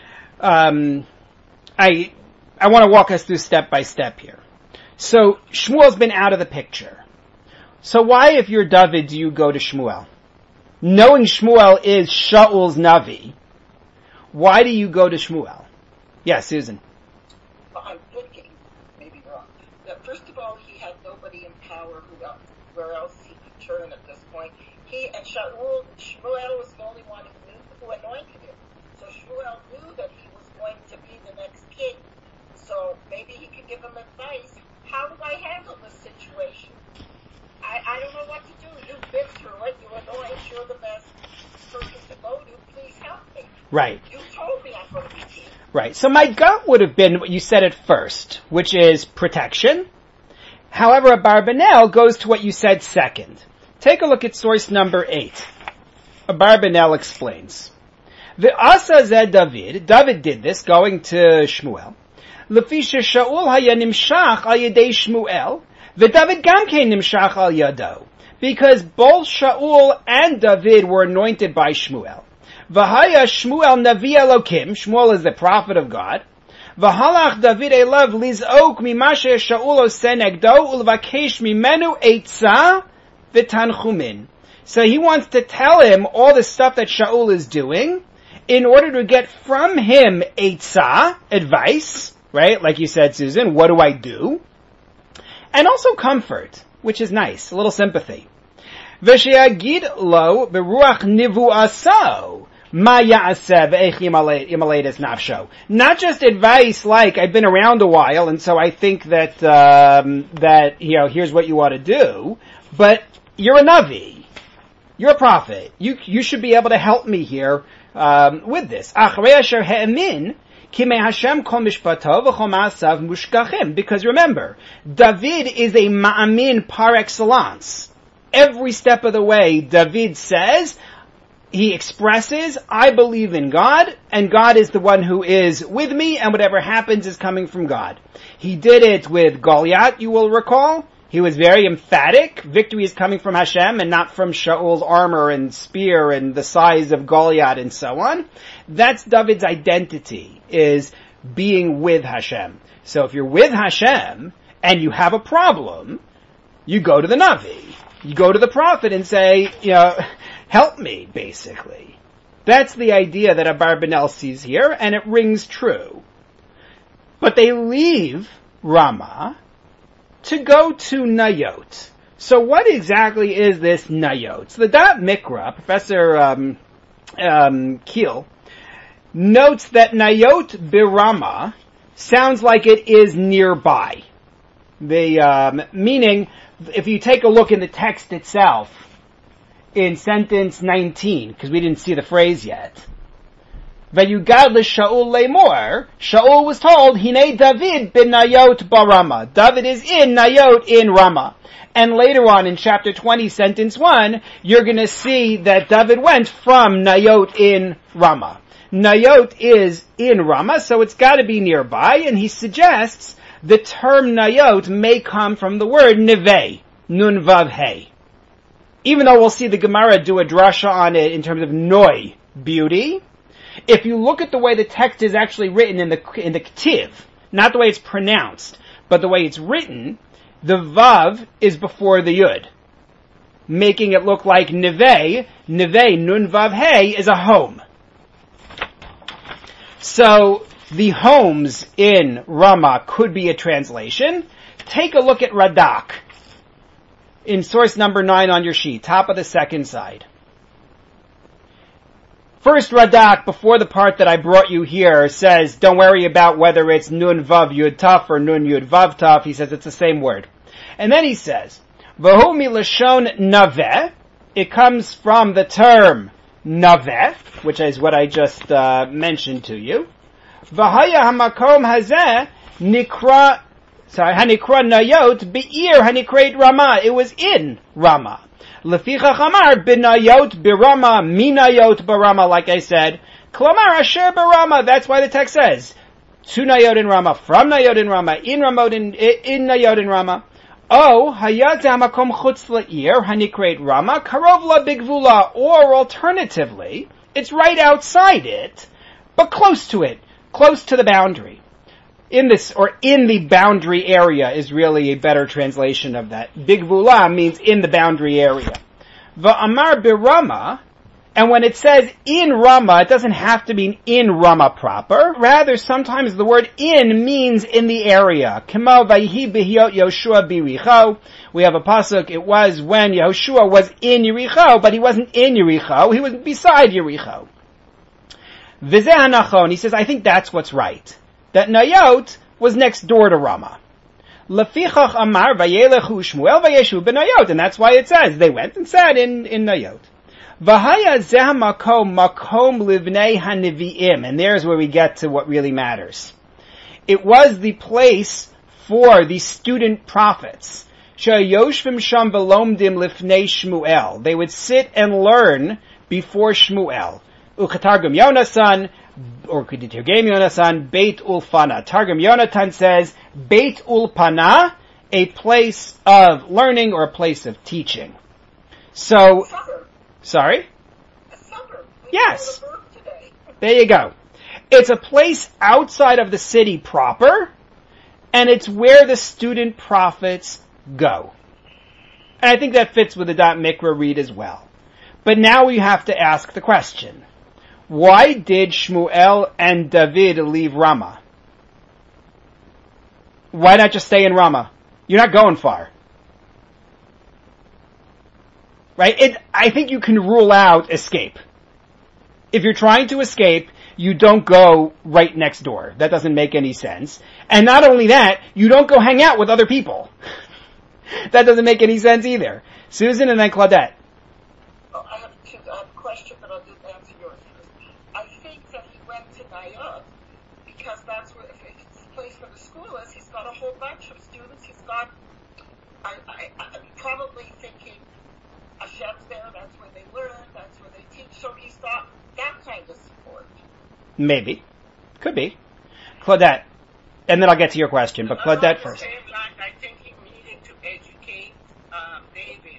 Um, I I want to walk us through step by step here. So Shmuel's been out of the picture. So why, if you're David, do you go to Shmuel? Knowing Shmuel is Shaul's Navi, why do you go to Shmuel? Yes, Susan. Well, I'm thinking, maybe wrong, that first of all, he had nobody in power who else, where else he could turn at this point. He and Shaul, Shmuel was the only one who knew who anointed him. So Shmuel knew that he was going to be the next king. So maybe he could give him advice. How do I handle this situation? I, I don't know what to do. You've been through it. You're anointed. You're the best person to go to. Please help me. Right. You told me I'm going to be king. Right. So my gut would have been what you said at first, which is protection. However, Abarbanel goes to what you said second. Take a look at source number eight. Abarbanel explains. The Asa zed David, David did this, going to Shmuel. Lefisha Shaul haya nimshach al yedei Shmuel, v'David gam kein nimshach al yado. Because both Shaul and David were anointed by Shmuel. V'haya Shmuel navi Elokim, Shmuel is the prophet of God. V'halach David elav liz'ok mimashe Shaul oseh negdo ulvakesh mimenu eitzah v'tanchumin. So he wants to tell him all the stuff that Shaul is doing in order to get from him eitzah, advice, right? Like you said, Susan, what do I do? And also comfort, which is nice, a little sympathy. V'she'agid lo beruach nivu'aso ma ya'aseh ve'ech yimaledes nafsho. Not just advice like, I've been around a while and so I think that, um, that, you know, here's what you ought to do, but you're a Navi. You're a prophet. You, you should be able to help me here, um, with this. Achrei asher he'emin, because remember, David is a ma'amin par excellence. Every step of the way, David says, he expresses, I believe in God, and God is the one who is with me, and whatever happens is coming from God. He did it with Goliath, you will recall. He was very emphatic. Victory is coming from Hashem and not from Shaul's armor and spear and the size of Goliath and so on. That's David's identity, is being with Hashem. So if you're with Hashem and you have a problem, you go to the Navi. You go to the prophet and say, you know, help me, basically. That's the idea that Abarbanel sees here, and it rings true. But they leave Ramah to go to Nayot. So what exactly is this Nayot? So the Da'at Mikra, Professor um, um, Kiel, notes that Nayot Birama sounds like it is nearby. The um, meaning, if you take a look in the text itself, in sentence nineteen, because we didn't see the phrase yet, Vayugad l'Shaul le'mor, Shaul was told, Hinei David bin Nayot barama. David is in Nayot in Ramah. And later on in chapter twenty, sentence one, you're gonna see that David went from Nayot in Ramah. Nayot is in Ramah, so it's gotta be nearby, and he suggests the term Nayot may come from the word Nivei, Nun Vav Hey. Even though we'll see the Gemara do a drasha on it in terms of Noi, beauty, if you look at the way the text is actually written in the in the Ketiv, not the way it's pronounced, but the way it's written, the Vav is before the Yud, making it look like Nivei, Nivei, Nun Vav Hey, is a home. So, the homes in Ramah could be a translation. Take a look at Radak. in source number nine on your sheet, top of the second side. First Radak, before the part that I brought you here, says, don't worry about whether it's Nun Vav Yud Taf or Nun Yud Vav Taf. He says it's the same word. And then he says, V'hu milashon naveh. It comes from the term naveh, which is what I just uh, mentioned to you. V'haya hamakom hazeh nikra, sorry, hanikra nayot be'ir hanikrat Rama. It was in Rama. Lefichach amar binayot birama minayot barama, like I said. Klamar asher barama. That's why the text says to nayot in Rama, from nayot in Rama, in Ramot in in nayot in Rama. Oh, hayat hamakom chutz la'ir hanikrat Rama karov la bigvula, or alternatively, it's right outside it, but close to it, close to the boundary. In this, or in the boundary area is really a better translation of that. Bigvula means in the boundary area. Va'amar birama, and when it says in Rama, it doesn't have to mean in Rama proper. Rather, sometimes the word in means in the area. Kemo vayhi b'hiot Yoshua b'Yericho. We have a pasuk, it was when Yehoshua was in Yericho, but he wasn't in Yericho, he was beside Yericho. V'zeh hanachon, he says, I think that's what's right. That Nayot was next door to Rama. Lefichach amar vayelechu Shmuel vayeshu b'Nayot, and that's why it says they went and sat in in Nayot. V'haya zeh makom makom livnei haniviim, and there's where we get to what really matters. It was the place for the student prophets. Sheyoshvim sham v'lomdim lifnei Shmuel. They would sit and learn before Shmuel. Uchatargum Yonasan, or Kuditirgem Yonasan, Beit Ulfana. Targum Yonatan says, Beit Ulpana, a place of learning or a place of teaching. So, sorry? A suburb. Yes. There you go. It's a place outside of the city proper, and it's where the student prophets go. And I think that fits with the Dot Mikra read as well. But now we have to ask the question. Why did Shmuel and David leave Ramah? Why not just stay in Ramah? You're not going far. Right? It, I think you can rule out escape. If you're trying to escape, you don't go right next door. That doesn't make any sense. And not only that, you don't go hang out with other people. That doesn't make any sense either. Susan and then Claudette. Oh, I have two, I have a question, but I'll do answer yours first. I think that he went to Nayot because that's where, if it's the place where the school is, he's got a whole bunch of students. He's got, I, I, I'm probably thinking, Hashem's there, that's where they learn, that's where they teach, so he's got that kind of support. Maybe. Could be. Claudette. And then I'll get to your question, but Claudette first. Same line, I think he needed to educate um, David.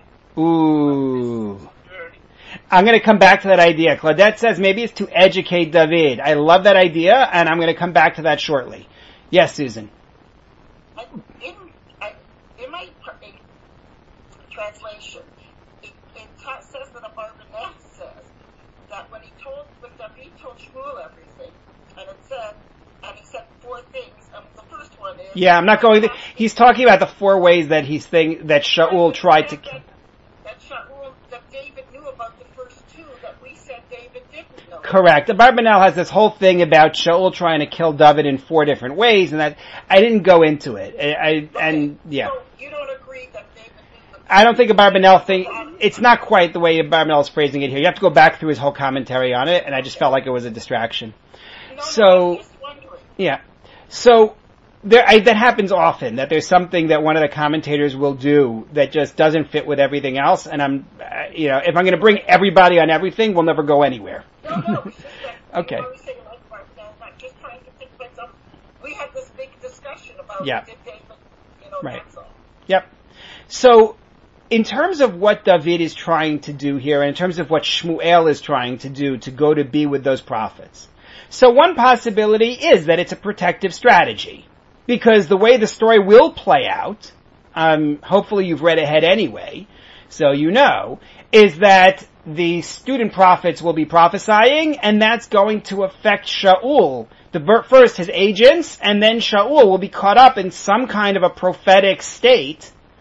Ooh. I'm going to come back to that idea. Claudette says maybe it's to educate David. I love that idea, and I'm going to come back to that shortly. Yes, Susan. I, in, I, in my in translation, it, it ta- says that Abarbanel says that when he told, when David told Shmuel everything, and it said, and he said four things, and the first one is... Yeah, I'm not going to... He's talking about the four ways that he's think, that Shaul tried to... That, that Shaul, that David knew about the first two, that we said David didn't know. Correct. Abarbanel has this whole thing about Shaul trying to kill David in four different ways, and that I didn't go into it. I, I Okay, and yeah, so you don't agree that David knew the... I don't think Abarbanel thing. It's not quite the way Abarbanel is phrasing it here. You have to go back through his whole commentary on it, and I just felt like it was a distraction. No, no, So I'm just wondering. yeah, so. There, I, that happens often, that there's something that one of the commentators will do that just doesn't fit with everything else, and I'm, uh, you know, if I'm going to bring everybody on everything, we'll never go anywhere. No, no, it's just that Okay. I was saying like Marcel, not just trying to think about something. We had this big discussion about Yeah. did David, you know, Right. that's all. Yep. So, in terms of what David is trying to do here, and in terms of what Shmuel is trying to do to go to be with those prophets. So one possibility is that it's a protective strategy. Because the way the story will play out, um, hopefully you've read ahead anyway, so you know, is that the student prophets will be prophesying, and that's going to affect Shaul. The, first his agents, and then Shaul will be caught up in some kind of a prophetic state.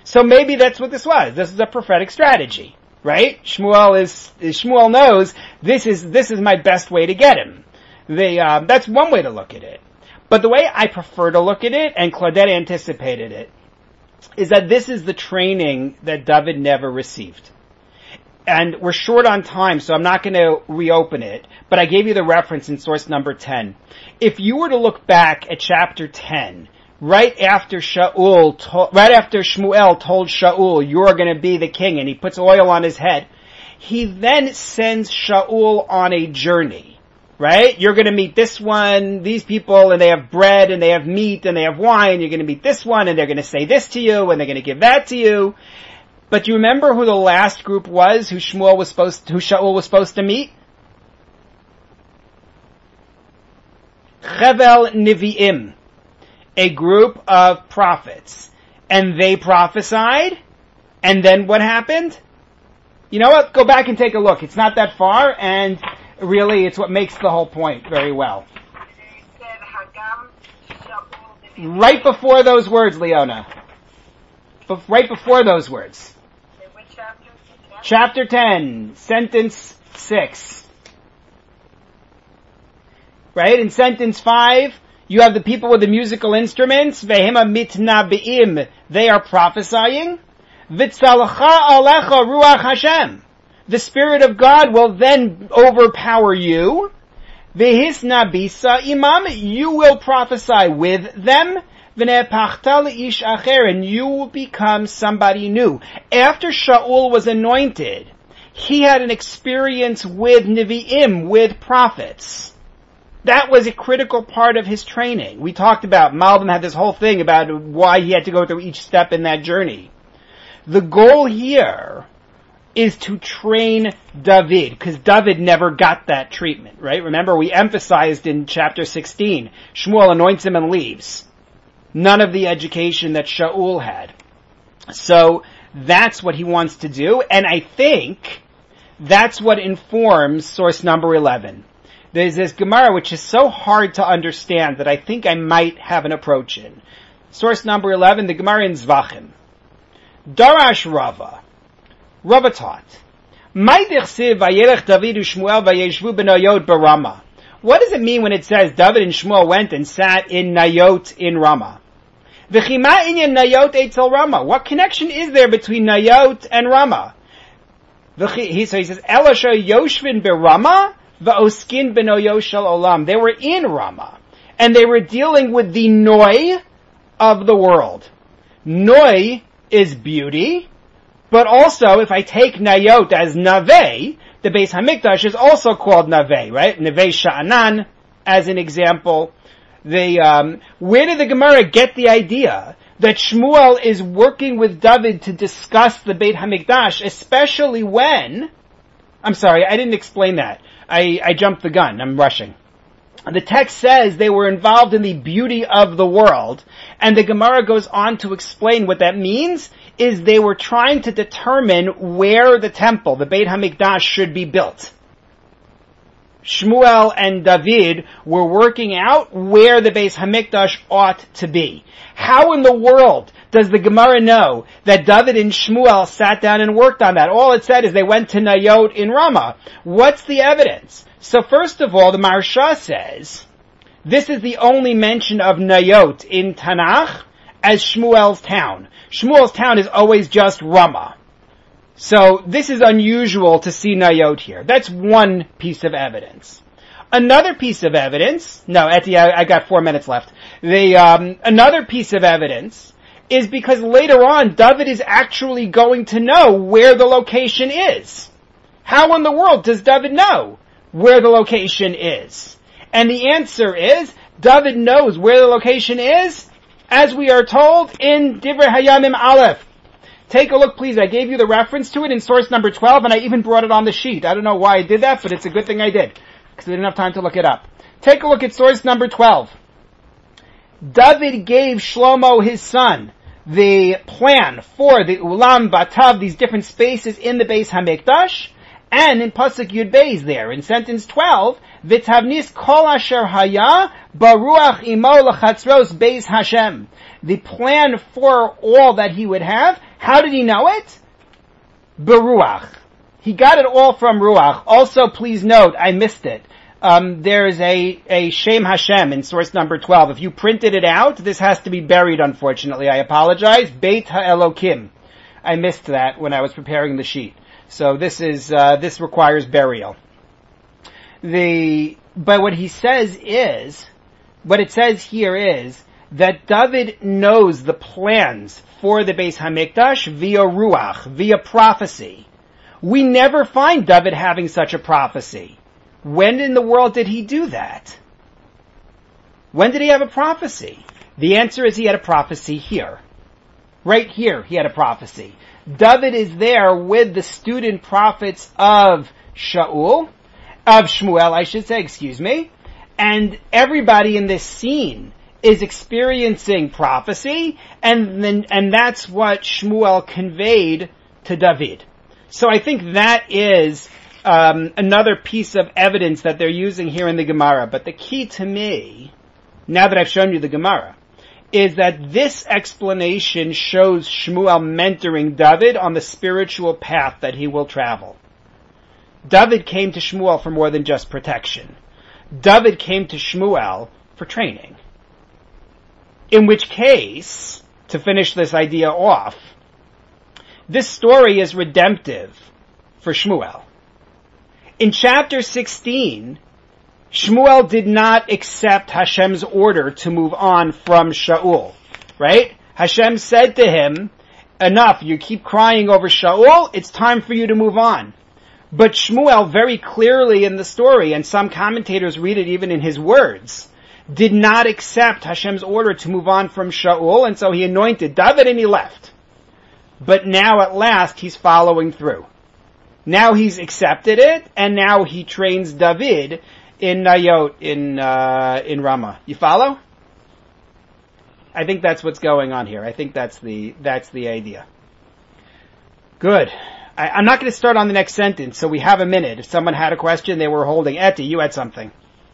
So maybe that's what this was. This is a prophetic strategy, right? Shmuel is, Shmuel knows this is, this is my best way to get him. The, um, that's one way to look at it. But the way I prefer to look at it, and Claudette anticipated it, is that this is the training that David never received. And we're short on time, so I'm not going to reopen it, but I gave you the reference in source number ten. If you were to look back at chapter ten, right after Shaul, to, right after Shmuel told Shaul, you're going to be the king, and he puts oil on his head, he then sends Shaul on a journey. Right? You're gonna meet this one, these people, and they have bread, and they have meat, and they have wine. You're gonna meet this one, and they're gonna say this to you, and they're gonna give that to you. But do you remember who the last group was, who Shmuel was supposed to, who Shaul was supposed to meet? Chevel Nevi'im. A group of prophets. And they prophesied, and then what happened? You know what? Go back and take a look. It's not that far, and really, it's what makes the whole point very well. Right before those words, Leona. Be- right before those words. Chapter ten, sentence six. Right? In sentence five, you have the people with the musical instruments. Vehema mitnabeim. They are prophesying. Vitzalcha alecha ruach Hashem. The Spirit of God will then overpower you. Vehisna bisa imam, you will prophesy with them. V'nepachta ish acher, and you will become somebody new. After Shaul was anointed, he had an experience with Nevi'im, with prophets. That was a critical part of his training. We talked about, Malbim had this whole thing about why he had to go through each step in that journey. The goal here is to train David, because David never got that treatment, right? Remember, we emphasized in chapter sixteen, Shmuel anoints him and leaves. None of the education that Shaul had. So, that's what he wants to do, and I think that's what informs source number eleven. There's this Gemara which is so hard to understand that I think I might have an approach in. Source number eleven, the Gemara in Zvachim. Darash Rava. Rava taught, what does it mean when it says David and Shmuel went and sat in Nayot in Ramah? What connection is there between Nayot and Ramah? So he says, Elisha Yoshvin beRamah va'oskin benoyo shel olam. They were in Ramah, and they were dealing with the Noi of the world. Noi is beauty. But also, if I take Nayot as Naveh, the Beis Hamikdash is also called Naveh, right? Naveh Sha'anan, as an example. The, um, where did the Gemara get the idea that Shmuel is working with David to discuss the Beit Hamikdash, especially when, I'm sorry, I didn't explain that. I, I jumped the gun. I'm rushing. The text says they were involved in the beauty of the world, and the Gemara goes on to explain what that means is they were trying to determine where the temple, the Beit HaMikdash, should be built. Shmuel and David were working out where the Beit HaMikdash ought to be. How in the world does the Gemara know that David and Shmuel sat down and worked on that? All it said is they went to Nayot in Ramah. What's the evidence? So first of all, the Maharsha says, this is the only mention of Nayot in Tanakh as Shmuel's town. Shmuel's town is always just Ramah. So this is unusual to see Nayot here. That's one piece of evidence. Another piece of evidence, no, Eti, I, I got four minutes left. The, um, another piece of evidence is because later on, David is actually going to know where the location is. How in the world does David know where the location is? And the answer is, David knows where the location is, as we are told in Divrei Hayamim Aleph. Take a look, please. I gave you the reference to it in source number twelve, and I even brought it on the sheet. I don't know why I did that, but it's a good thing I did, because I didn't have time to look it up. Take a look at source number twelve. David gave Shlomo, his son, the plan for the Ulam Batav, these different spaces in the Beis HaMikdash, and in Pasuk Yud Beis there, in sentence twelve, V'tavnis kol asher haya baruach imo l'chatzros Beis Hashem. the plan for all that he would have. How did he know it? Beruach. He got it all from Ruach. Also, please note, I missed it. Um, there's a, a Shem Hashem in source number twelve. If you printed it out, this has to be buried, unfortunately. I apologize. Beit HaElokim. I missed that when I was preparing the sheet. So this is, uh, this requires burial. The, but what he says is, what it says here is, that David knows the plans for the Beis HaMikdash via Ruach, via prophecy. We never find David having such a prophecy. When in the world did he do that? When did he have a prophecy? The answer is he had a prophecy here. Right here, he had a prophecy. David is there with the student prophets of Shaul, of Shmuel, I should say, excuse me, and everybody in this scene is experiencing prophecy, and then, and that's what Shmuel conveyed to David. So I think that is um, another piece of evidence that they're using here in the Gemara. But the key to me, now that I've shown you the Gemara, is that this explanation shows Shmuel mentoring David on the spiritual path that he will travel. David came to Shmuel for more than just protection. David came to Shmuel for training. In which case, to finish this idea off, this story is redemptive for Shmuel. In chapter sixteen, Shmuel did not accept Hashem's order to move on from Shaul, right? Hashem said to him, enough, you keep crying over Shaul, it's time for you to move on. But Shmuel very clearly in the story, and some commentators read it even in his words, did not accept Hashem's order to move on from Shaul, and so he anointed David and he left. But now at last he's following through. Now he's accepted it, and now he trains David in Nayot, in, uh, in Ramah. You follow? I think that's what's going on here. I think that's the, that's the idea. Good. I, I'm not going to start on the next sentence, so we have a minute. If someone had a question, they were holding. Eti, you had something.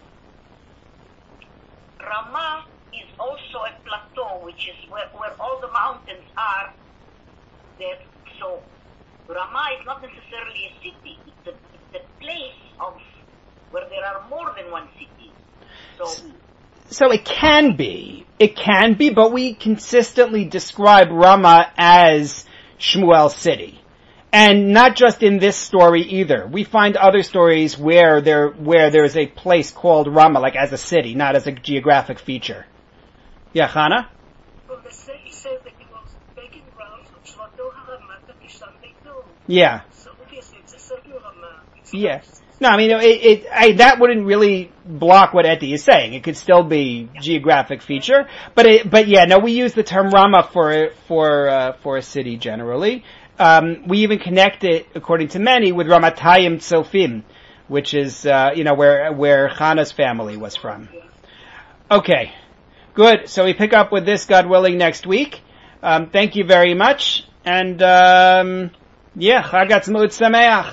Ramah is also a plateau, which is where, where all the mountains are. There. So Ramah is not necessarily a city. It's a, it's a place of where there are more than one city. So, so it can be. It can be, but we consistently describe Ramah as Shmuel's city. And not just in this story either. We find other stories where there, where there's a place called Ramah, like as a city, not as a geographic feature. Yeah, Chana? Well, the city says that he was begging around from Shloto HaRamah to Bisham Beito. Yeah. So obviously it's a certain Ramah. It's Yeah. not- No, I mean, it, it, I, that wouldn't really block what Eti is saying. It could still be geographic feature. But it, but yeah, no, we use the term Ramah for, for, uh, for a city generally. Um, we even connect it, according to many, with Ramatayim Tzofim, which is, uh, you know, where, where Chana's family was from. Okay. Good. So we pick up with this, God willing, next week. Um, thank you very much. And, um, yeah, Chag Atzmaut Sameach.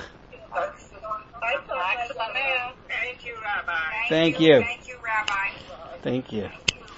Thank you, Rabbi. Thank you. Thank you, Rabbi. Thank you.